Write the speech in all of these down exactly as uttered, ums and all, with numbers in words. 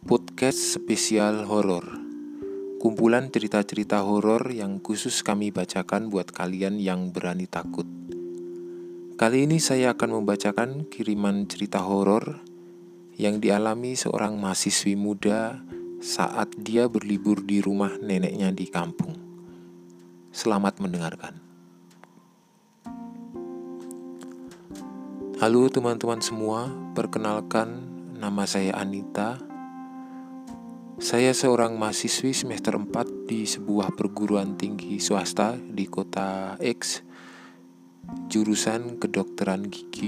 Podcast spesial horor. Kumpulan cerita-cerita horor yang khusus kami bacakan buat kalian yang berani takut. Kali ini saya akan membacakan kiriman cerita horor yang dialami seorang mahasiswi muda saat dia berlibur di rumah neneknya di kampung. Selamat mendengarkan. Halo teman-teman semua, perkenalkan nama saya Anita. Saya seorang mahasiswi semester empat di sebuah perguruan tinggi swasta di kota X, jurusan kedokteran gigi.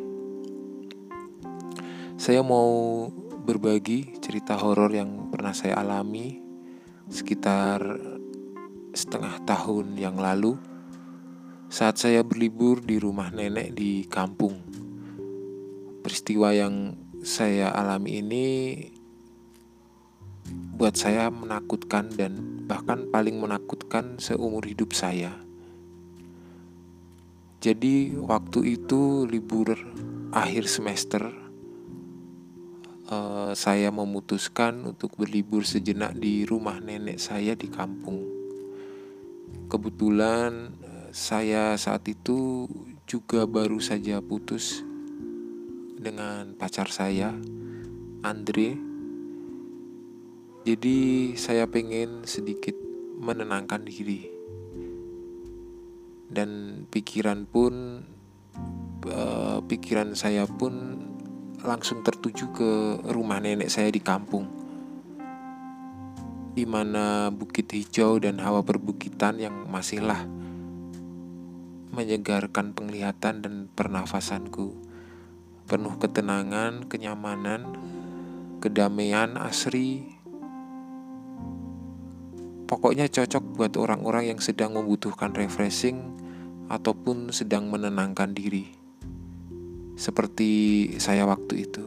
Saya mau berbagi cerita horor yang pernah saya alami sekitar setengah tahun yang lalu saat saya berlibur di rumah nenek di kampung. Peristiwa yang saya alami ini buat saya menakutkan dan bahkan paling menakutkan seumur hidup saya. Jadi waktu itu libur akhir semester, uh, saya memutuskan untuk berlibur sejenak di rumah nenek saya di kampung. Kebetulan uh, saya saat itu juga baru saja putus dengan pacar saya, Andre. Jadi saya pengen sedikit menenangkan diri. Dan pikiran pun uh, pikiran saya pun langsung tertuju ke rumah nenek saya di kampung, di mana bukit hijau dan hawa perbukitan yang masihlah menyegarkan penglihatan dan pernafasanku. Penuh ketenangan, kenyamanan, kedamaian asri. Pokoknya cocok buat orang-orang yang sedang membutuhkan refreshing ataupun sedang menenangkan diri. Seperti saya waktu itu.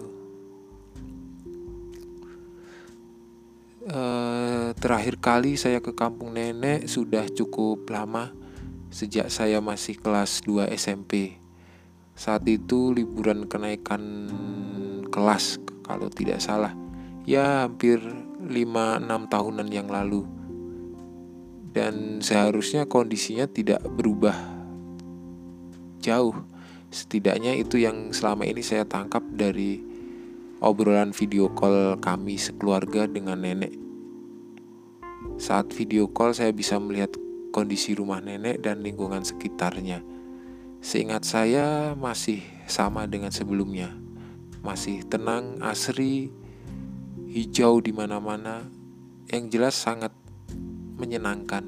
Uh, terakhir kali saya ke kampung nenek sudah cukup lama, sejak saya masih kelas dua S M P. Saat itu liburan kenaikan kelas kalau tidak salah. Ya hampir lima enam tahunan yang lalu. Dan seharusnya kondisinya tidak berubah jauh. Setidaknya itu yang selama ini saya tangkap dari obrolan video call kami sekeluarga dengan nenek. Saat video call saya bisa melihat kondisi rumah nenek dan lingkungan sekitarnya. Seingat saya masih sama dengan sebelumnya. Masih tenang, asri, hijau di mana-mana. Yang jelas sangat menyenangkan.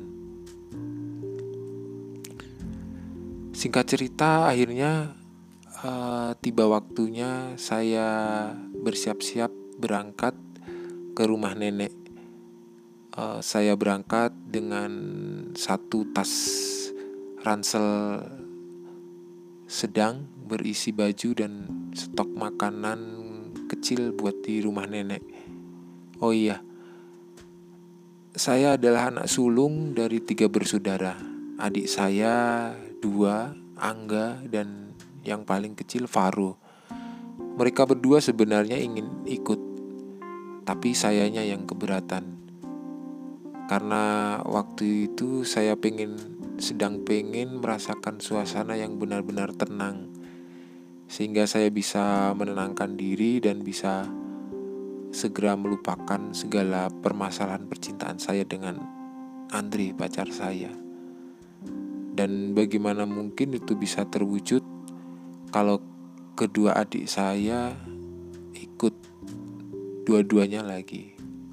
Singkat cerita, akhirnya uh, tiba waktunya saya bersiap-siap berangkat ke rumah nenek. Uh, saya berangkat dengan satu tas ransel sedang berisi baju dan stok makanan kecil buat di rumah nenek. Oh iya, saya adalah anak sulung dari tiga bersaudara. Adik saya dua, Angga, dan yang paling kecil Faro. Mereka berdua sebenarnya ingin ikut, tapi sayanya yang keberatan. Karena waktu itu saya pengen sedang pengen merasakan suasana yang benar-benar tenang, sehingga saya bisa menenangkan diri dan bisa segera melupakan segala permasalahan percintaan saya dengan Andre, pacar saya. Dan bagaimana mungkin itu bisa terwujud kalau kedua adik saya ikut dua-duanya lagi.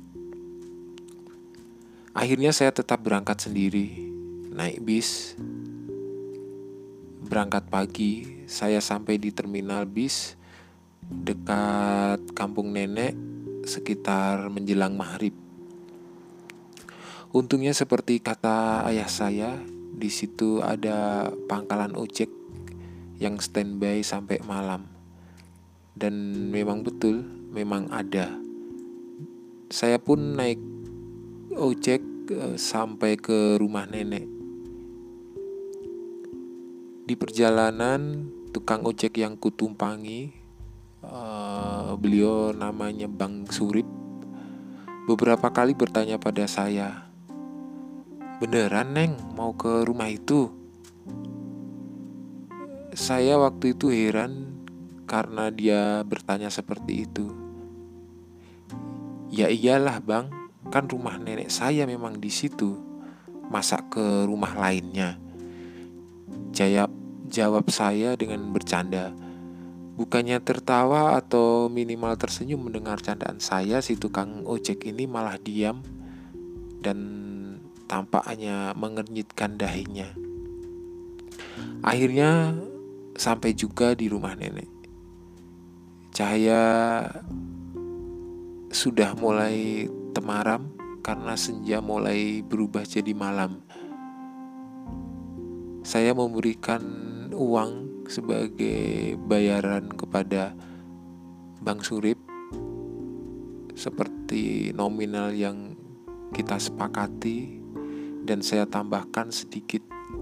Akhirnya saya tetap berangkat sendiri, naik bis. Berangkat pagi, saya sampai di terminal bis dekat kampung nenek sekitar menjelang maghrib. Untungnya seperti kata ayah saya, di situ ada pangkalan ojek yang standby sampai malam. Dan memang betul, memang ada. Saya pun naik ojek uh, sampai ke rumah nenek. Di perjalanan, tukang ojek yang kutumpangi, uh, beliau namanya Bang Surip, beberapa kali bertanya pada saya, "Beneran, Neng, mau ke rumah itu?" Saya waktu itu heran karena dia bertanya seperti itu. "Ya iyalah, Bang, kan rumah nenek saya memang di situ. Masa ke rumah lainnya?" Jawab, jawab saya dengan bercanda. Bukannya tertawa atau minimal tersenyum mendengar candaan saya, si tukang ojek ini malah diam dan tampaknya mengernyitkan dahinya. Akhirnya sampai juga di rumah nenek. Cahaya sudah mulai temaram karena senja mulai berubah jadi malam. Saya memberikan uang sebagai bayaran kepada Bang Surip seperti nominal yang kita sepakati, dan saya tambahkan sedikit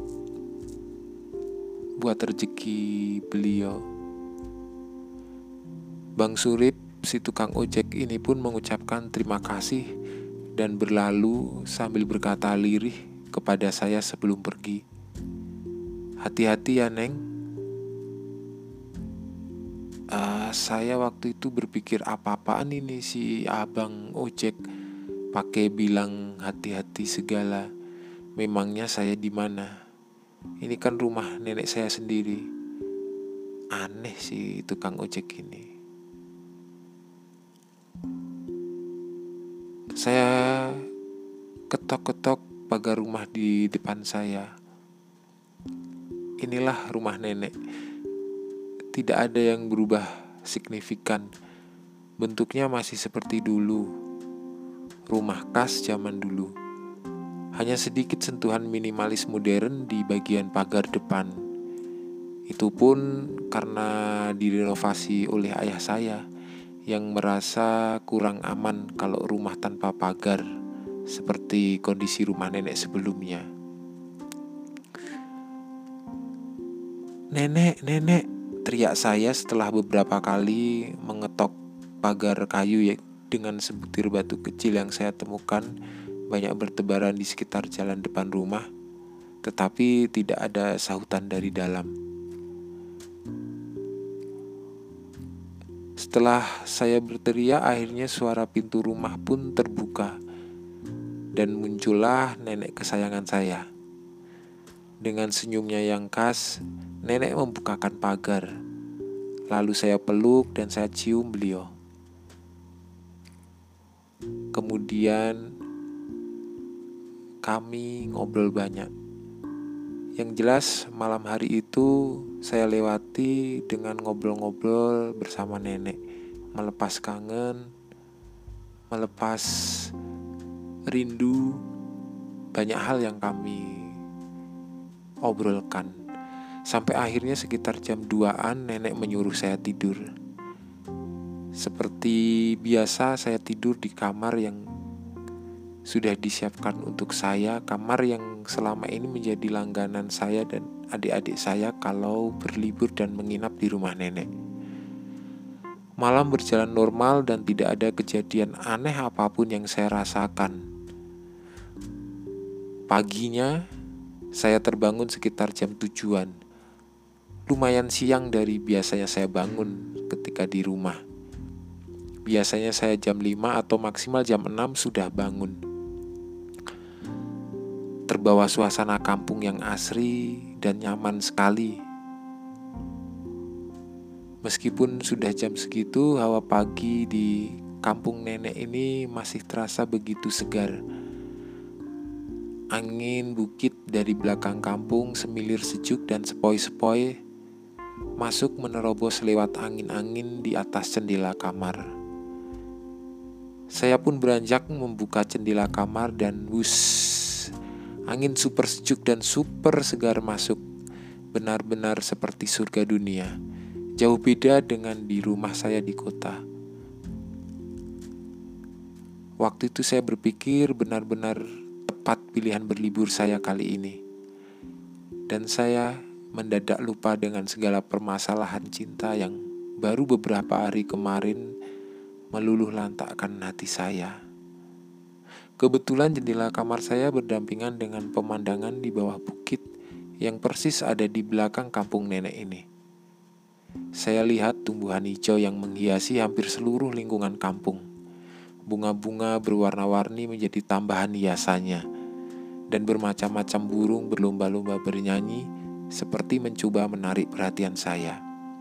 buat rezeki beliau. Bang Surip, si tukang ojek ini pun mengucapkan terima kasih dan berlalu sambil berkata lirih kepada saya sebelum pergi, "Hati-hati ya, Neng." Uh, saya waktu itu berpikir apa-apaan ini si abang ojek pakai bilang hati-hati segala. Memangnya saya di mana? Ini kan rumah nenek saya sendiri. Aneh si tukang ojek ini. Saya ketok-ketok pagar rumah di depan saya. Inilah rumah nenek. Tidak ada yang berubah signifikan. Bentuknya masih seperti dulu. Rumah khas zaman dulu. Hanya sedikit sentuhan minimalis modern di bagian pagar depan. Itu pun karena direnovasi oleh ayah saya yang merasa kurang aman kalau rumah tanpa pagar, seperti kondisi rumah nenek sebelumnya. "Nenek, nenek," teriak saya setelah beberapa kali mengetok pagar kayu ya, dengan sebutir batu kecil yang saya temukan banyak bertebaran di sekitar jalan depan rumah, tetapi tidak ada sahutan dari dalam. Setelah saya berteriak, akhirnya suara pintu rumah pun terbuka dan muncullah nenek kesayangan saya. Dengan senyumnya yang khas, nenek membukakan pagar. Lalu saya peluk dan saya cium beliau. Kemudian kami ngobrol banyak. Yang jelas malam hari itu saya lewati dengan ngobrol-ngobrol bersama nenek, melepas kangen, melepas rindu, banyak hal yang kami obrolkan. Sampai akhirnya sekitar jam duaan nenek menyuruh saya tidur. Seperti biasa saya tidur di kamar yang sudah disiapkan untuk saya, kamar yang selama ini menjadi langganan saya dan adik-adik saya kalau berlibur dan menginap di rumah nenek. Malam berjalan normal dan tidak ada kejadian aneh apapun yang saya rasakan. Paginya saya terbangun sekitar jam tujuan. Lumayan siang dari biasanya saya bangun ketika di rumah. Biasanya saya jam lima atau maksimal jam enam sudah bangun. Terbawa suasana kampung yang asri dan nyaman sekali. Meskipun sudah jam segitu, hawa pagi di kampung nenek ini masih terasa begitu segar. Angin bukit dari belakang kampung semilir sejuk dan sepoi-sepoi masuk menerobos lewat angin-angin di atas jendela kamar. Saya pun beranjak membuka jendela kamar dan wuss, angin super sejuk dan super segar masuk. Benar-benar seperti surga dunia. Jauh beda dengan di rumah saya di kota. Waktu itu saya berpikir benar-benar tepat pilihan berlibur saya kali ini. Dan saya mendadak lupa dengan segala permasalahan cinta yang baru beberapa hari kemarin meluluh lantakkan hati saya. Kebetulan jendela kamar saya berdampingan dengan pemandangan di bawah bukit yang persis ada di belakang kampung nenek ini. Saya lihat tumbuhan hijau yang menghiasi hampir seluruh lingkungan kampung. Bunga-bunga berwarna-warni menjadi tambahan hiasannya, dan bermacam-macam burung berlomba-lomba bernyanyi seperti mencoba menarik perhatian saya.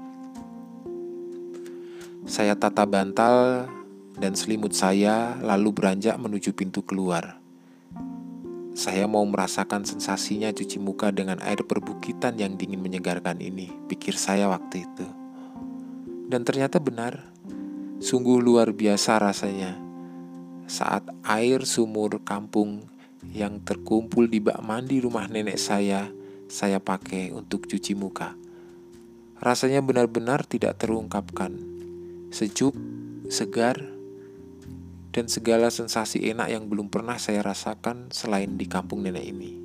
Saya tata bantal dan selimut saya lalu beranjak menuju pintu keluar. Saya mau merasakan sensasinya cuci muka dengan air perbukitan yang dingin menyegarkan ini, pikir saya waktu itu. Dan ternyata benar, sungguh luar biasa rasanya saat air sumur kampung yang terkumpul di bak mandi rumah nenek saya, saya pakai untuk cuci muka. Rasanya benar-benar tidak terungkapkan, sejuk, segar, dan segala sensasi enak yang belum pernah saya rasakan selain di kampung nenek ini.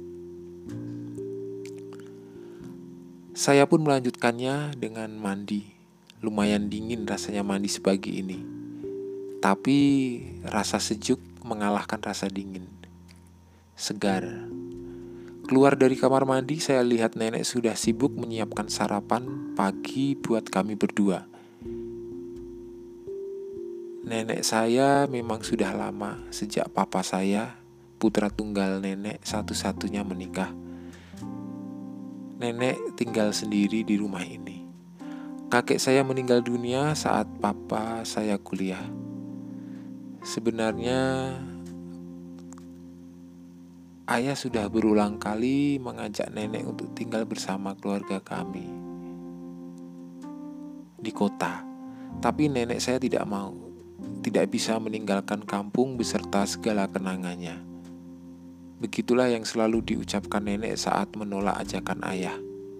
Saya pun melanjutkannya dengan mandi. Lumayan dingin rasanya mandi sepagi ini, tapi rasa sejuk mengalahkan rasa dingin. Segar. Keluar dari kamar mandi, saya lihat nenek sudah sibuk menyiapkan sarapan pagi buat kami berdua. Nenek saya memang sudah lama, sejak papa saya, putra tunggal nenek satu-satunya, menikah. Nenek tinggal sendiri di rumah ini. Kakek saya meninggal dunia saat papa saya kuliah. Sebenarnya ayah sudah berulang kali mengajak nenek untuk tinggal bersama keluarga kami di kota, tapi nenek saya tidak mau. Tidak bisa meninggalkan kampung beserta segala kenangannya. Begitulah yang selalu diucapkan nenek saat menolak ajakan ayah.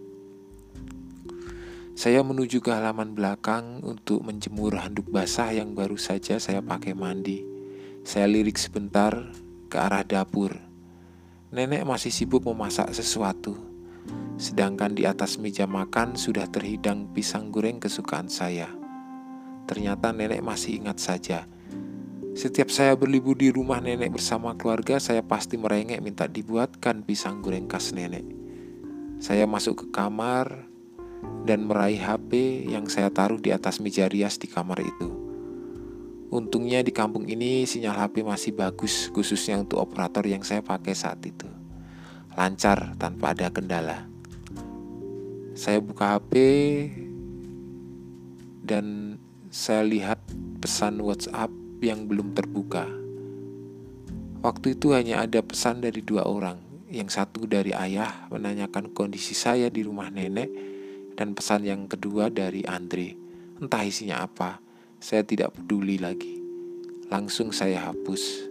Saya menuju ke halaman belakang untuk menjemur handuk basah yang baru saja saya pakai mandi. Saya lirik sebentar ke arah dapur. Nenek masih sibuk memasak sesuatu, sedangkan di atas meja makan sudah terhidang pisang goreng kesukaan saya. Ternyata nenek masih ingat saja. Setiap saya berlibur di rumah nenek bersama keluarga, saya pasti merengek minta dibuatkan pisang goreng khas nenek. Saya masuk ke kamar dan meraih H P yang saya taruh di atas meja rias di kamar itu. Untungnya di kampung ini sinyal H P masih bagus, khususnya untuk operator yang saya pakai saat itu. Lancar tanpa ada kendala. Saya buka H P dan saya lihat pesan WhatsApp yang belum terbuka. Waktu itu hanya ada pesan dari dua orang. Yang satu dari ayah menanyakan kondisi saya di rumah nenek, dan pesan yang kedua dari Andre. Entah isinya apa, saya tidak peduli lagi. Langsung saya hapus.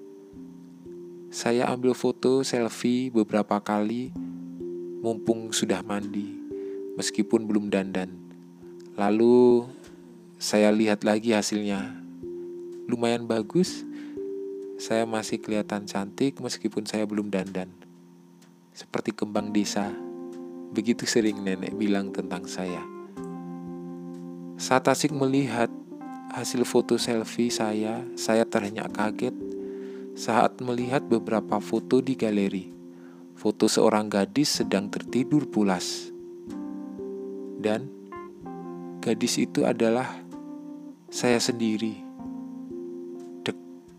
Saya ambil foto selfie beberapa kali mumpung sudah mandi, meskipun belum dandan. Lalu saya lihat lagi hasilnya. Lumayan bagus. Saya masih kelihatan cantik meskipun saya belum dandan. Seperti kembang desa. Begitu sering nenek bilang tentang saya. Saat asik melihat hasil foto selfie saya, saya terhenyak kaget saat melihat beberapa foto di galeri. Foto seorang gadis sedang tertidur pulas. Dan gadis itu adalah saya sendiri. Dek.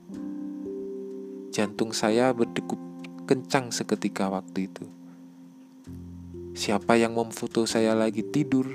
Jantung saya berdegup kencang seketika waktu itu. Siapa yang memfoto saya lagi tidur?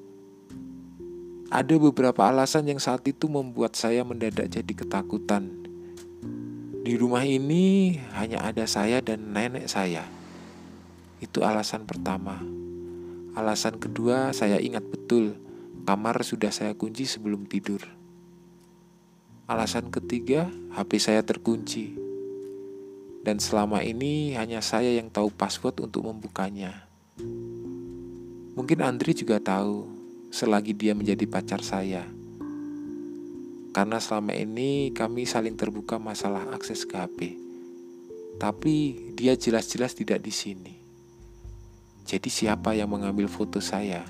Ada beberapa alasan yang saat itu membuat saya mendadak jadi ketakutan. Di rumah ini hanya ada saya dan nenek saya. Itu alasan pertama. Alasan kedua, saya ingat betul kamar sudah saya kunci sebelum tidur. Alasan ketiga, H P saya terkunci. Dan selama ini hanya saya yang tahu password untuk membukanya. Mungkin Andri juga tahu, selagi dia menjadi pacar saya. Karena selama ini kami saling terbuka masalah akses ke H P. Tapi dia jelas-jelas tidak di sini. Jadi siapa yang mengambil foto saya?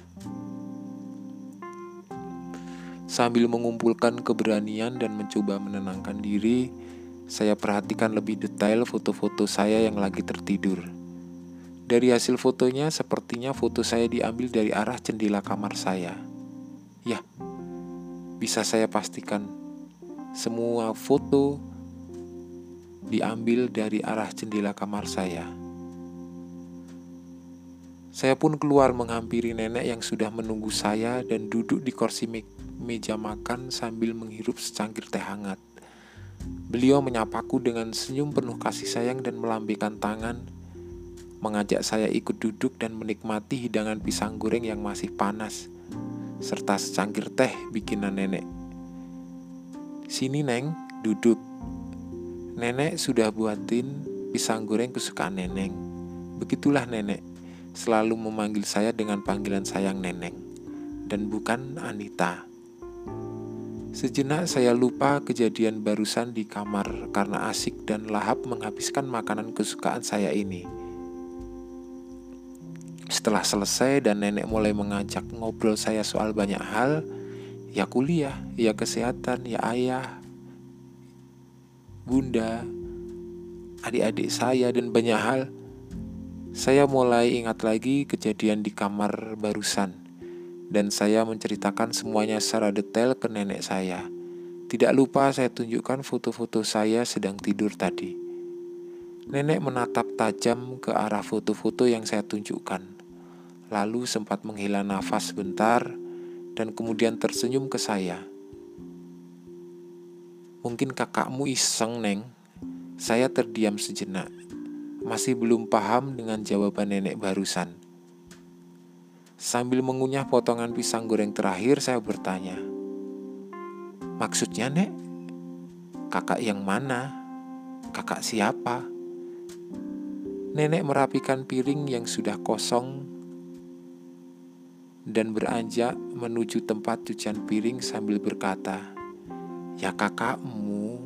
Sambil mengumpulkan keberanian dan mencoba menenangkan diri, Saya perhatikan lebih detail foto-foto saya yang lagi tertidur. Dari hasil fotonya, sepertinya foto saya diambil dari arah jendela kamar saya. Ya, bisa saya pastikan, semua foto diambil dari arah jendela kamar saya. Saya pun keluar menghampiri nenek yang sudah menunggu saya dan duduk di kursi me- meja makan sambil menghirup secangkir teh hangat. Beliau menyapaku dengan senyum penuh kasih sayang dan melambaikan tangan, mengajak saya ikut duduk dan menikmati hidangan pisang goreng yang masih panas, serta secangkir teh bikinan nenek. "Sini Neng, duduk. Nenek sudah buatin pisang goreng kesukaan Neneng." Begitulah nenek selalu memanggil saya dengan panggilan sayang Neneng, dan bukan Anita. Sejenak saya lupa kejadian barusan di kamar karena asik dan lahap menghabiskan makanan kesukaan saya ini. Setelah selesai dan nenek mulai mengajak ngobrol saya soal banyak hal, ya kuliah, ya kesehatan, ya ayah, bunda, adik-adik saya, dan banyak hal, saya mulai ingat lagi kejadian di kamar barusan, dan saya menceritakan semuanya secara detail ke nenek saya. Tidak lupa saya tunjukkan foto-foto saya sedang tidur tadi. Nenek menatap tajam ke arah foto-foto yang saya tunjukkan, lalu sempat menghela nafas sebentar dan kemudian tersenyum ke saya. "Mungkin kakakmu iseng, Neng." Saya terdiam sejenak, masih belum paham dengan jawaban nenek barusan. Sambil mengunyah potongan pisang goreng terakhir, saya bertanya, "Maksudnya, Nek? Kakak yang mana? Kakak siapa?" Nenek merapikan piring yang sudah kosong dan beranjak menuju tempat cucian piring sambil berkata, "Ya kakakmu.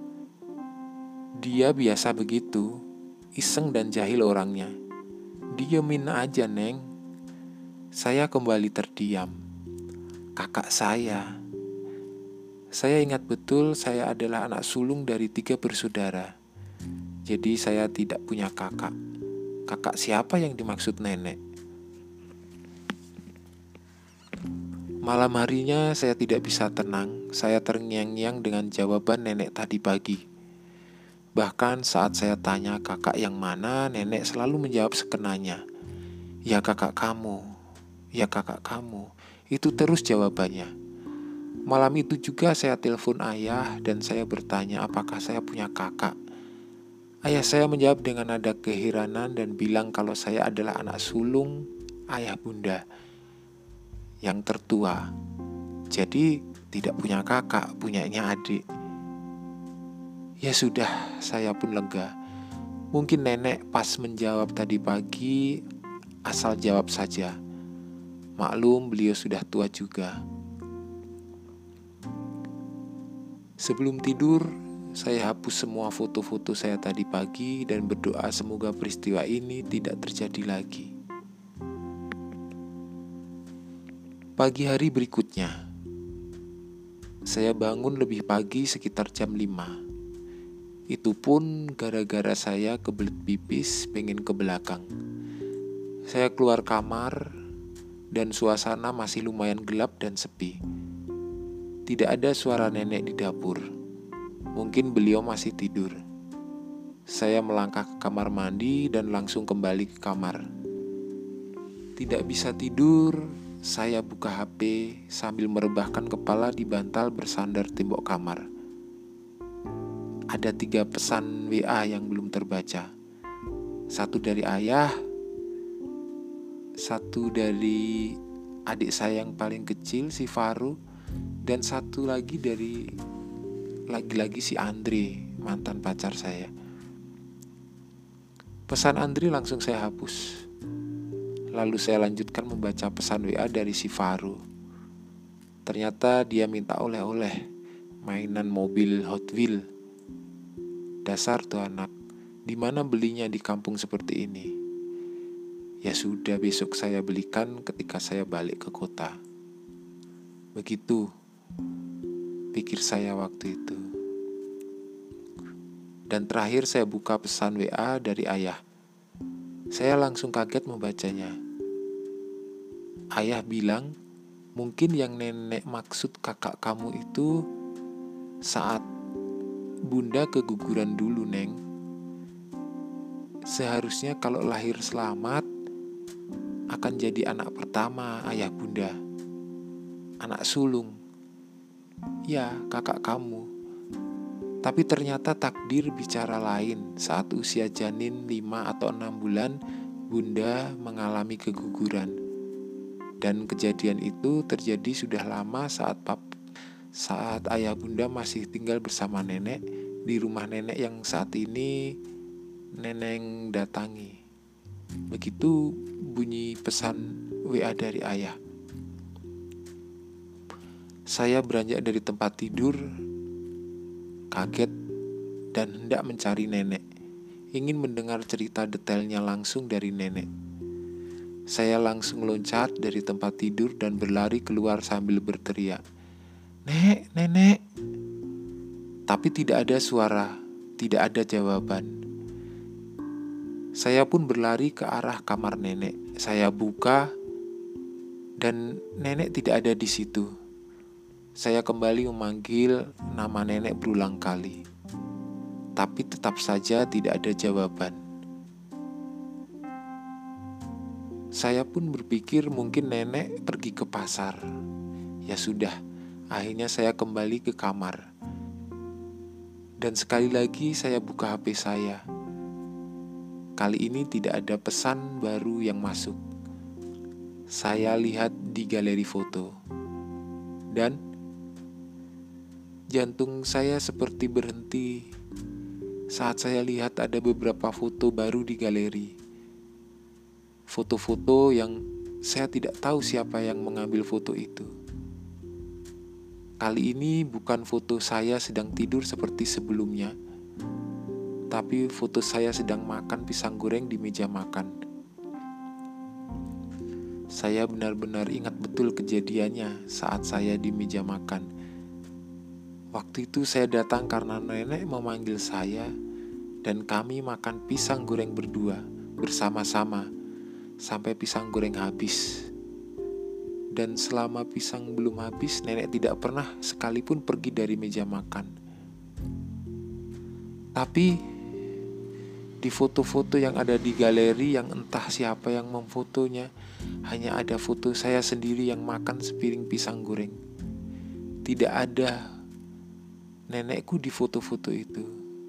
Dia biasa begitu, iseng dan jahil orangnya. Diemin aja, Neng." Saya kembali terdiam. Kakak saya. Saya ingat betul saya adalah anak sulung dari tiga bersaudara. Jadi saya tidak punya kakak. Kakak siapa yang dimaksud nenek? Malam harinya saya tidak bisa tenang. Saya terngiang-ngiang dengan jawaban nenek tadi pagi. Bahkan saat saya tanya kakak yang mana, nenek selalu menjawab sekenanya. "Ya kakak kamu, ya kakak kamu." Itu terus jawabannya. Malam itu juga saya telepon ayah dan saya bertanya apakah saya punya kakak. Ayah saya menjawab dengan nada keheranan dan bilang kalau saya adalah anak sulung ayah bunda yang tertua. Jadi tidak punya kakak, punyanya adik. Ya sudah, saya pun lega. Mungkin nenek pas menjawab tadi pagi asal jawab saja. Maklum beliau sudah tua juga. Sebelum tidur, saya hapus semua foto-foto saya tadi pagi dan berdoa semoga peristiwa ini tidak terjadi lagi. Pagi hari berikutnya, saya bangun lebih pagi sekitar jam lima. Itu pun gara-gara saya kebelet pipis pengen ke belakang. Saya keluar kamar dan suasana masih lumayan gelap dan sepi. Tidak ada suara nenek di dapur. Mungkin beliau masih tidur. Saya melangkah ke kamar mandi dan langsung kembali ke kamar. Tidak bisa tidur, saya buka H P sambil merebahkan kepala di bantal bersandar tembok kamar. Ada tiga pesan W A yang belum terbaca. Satu dari ayah, satu dari adik saya yang paling kecil, si Faru, dan satu lagi dari lagi-lagi si Andre, mantan pacar saya. Pesan Andre langsung saya hapus. Lalu saya lanjutkan membaca pesan W A dari si Faru. Ternyata dia minta oleh-oleh, mainan mobil Hot Wheels. Dasar tuh anak, di mana belinya di kampung seperti ini? Ya sudah, besok saya belikan ketika saya balik ke kota. Begitu pikir saya waktu itu. Dan terakhir saya buka pesan W A dari ayah. Saya langsung kaget membacanya. Ayah bilang, mungkin yang nenek maksud kakak kamu itu saat bunda keguguran dulu, Neng. Seharusnya kalau lahir selamat akan jadi anak pertama ayah bunda, anak sulung. Ya, kakak kamu. Tapi ternyata takdir bicara lain. Saat usia janin lima atau enam bulan, bunda mengalami keguguran. Dan kejadian itu terjadi sudah lama saat pap, saat ayah bunda masih tinggal bersama nenek di rumah nenek yang saat ini nenek datangi. Begitu bunyi pesan W A dari ayah. Saya beranjak dari tempat tidur, kaget dan hendak mencari nenek, ingin mendengar cerita detailnya langsung dari nenek. Saya langsung loncat dari tempat tidur dan berlari keluar sambil berteriak, "Nek, nenek!" Tapi tidak ada suara, tidak ada jawaban. Saya pun berlari ke arah kamar nenek. Saya buka dan nenek tidak ada di situ. Saya kembali memanggil nama nenek berulang kali, tapi tetap saja tidak ada jawaban. Saya pun berpikir mungkin nenek pergi ke pasar. Ya sudah, akhirnya saya kembali ke kamar. Dan sekali lagi saya buka H P saya. Kali ini tidak ada pesan baru yang masuk. Saya lihat di galeri foto. Dan jantung saya seperti berhenti saat saya lihat ada beberapa foto baru di galeri. Foto-foto yang saya tidak tahu siapa yang mengambil foto itu. Kali ini bukan foto saya sedang tidur seperti sebelumnya, tapi foto saya sedang makan pisang goreng di meja makan. Saya benar-benar ingat betul kejadiannya saat saya di meja makan. Waktu itu saya datang karena nenek memanggil saya dan kami makan pisang goreng berdua bersama-sama sampai pisang goreng habis. Dan selama pisang belum habis, nenek tidak pernah sekalipun pergi dari meja makan. Tapi di foto-foto yang ada di galeri yang entah siapa yang memfotonya, hanya ada foto saya sendiri yang makan sepiring pisang goreng. Tidak ada nenekku di foto-foto itu.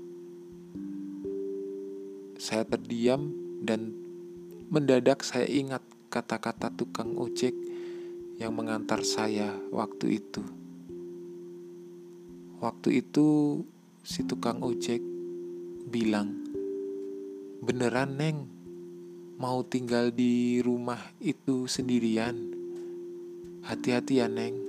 Saya terdiam dan mendadak saya ingat kata-kata tukang ojek yang mengantar saya waktu itu. Waktu itu si tukang ojek bilang, "Beneran, Neng, mau tinggal di rumah itu sendirian? Hati-hati ya, Neng."